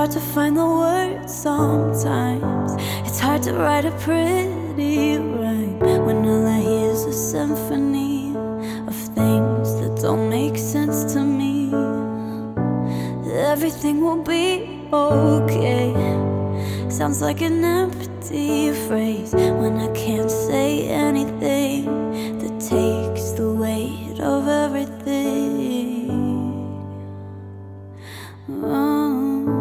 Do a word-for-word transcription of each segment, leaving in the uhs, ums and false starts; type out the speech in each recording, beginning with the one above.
hard to find the words sometimes. It's hard to write a pretty rhyme when all I hear is a symphony of things that don't make sense to me. Everything will be okay sounds like an empty phrase when I can't say anything that takes the weight of everything. Oh.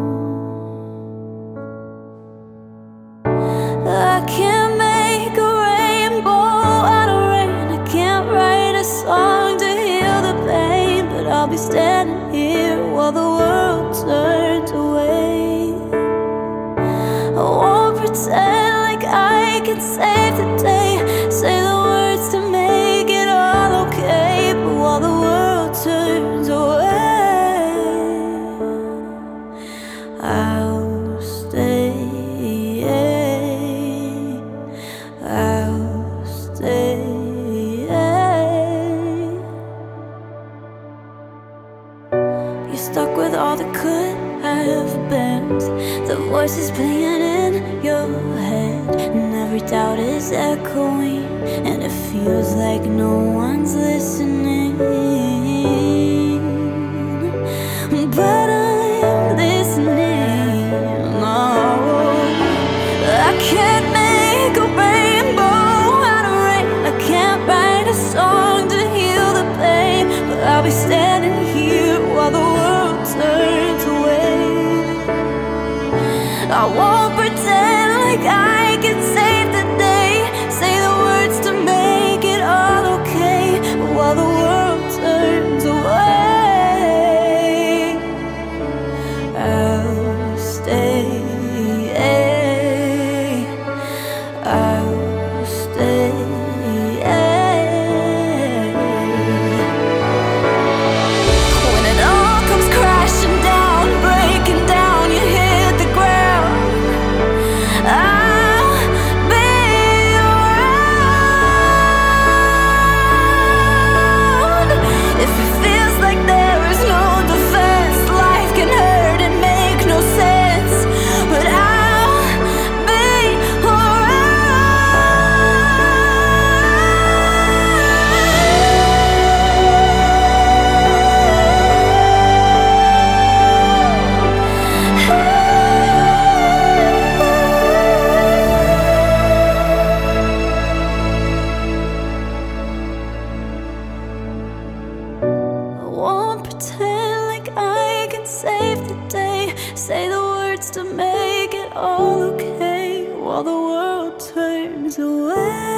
I can't make a rainbow out of rain. I can't write a song to heal the pain, but I'll be standing here while the world turns away. I won't pretend like I can save the day, say the words to make it all okay, but while the world turns away, I'll stay. I'll stay. You're stuck with all that could have been, the voices playing in your head, and every doubt is echoing, and it feels like no one's listening. But I'm listening. No, I can't make a rainbow out of rain. I can't write a song to heal the pain, but I'll be standing here while the world turns away. I won't pretend like I can save the day, say the words to make it all okay, but while the world turns away, I'll stay. I'll stay. When it all comes crashing down, breaking down, you hit the ground, I'll be around. If it feels like there is no defense, life can hurt and make no sense, but I'll be I won't pretend like I can save the day, say the words to make it all okay, while the world turns away.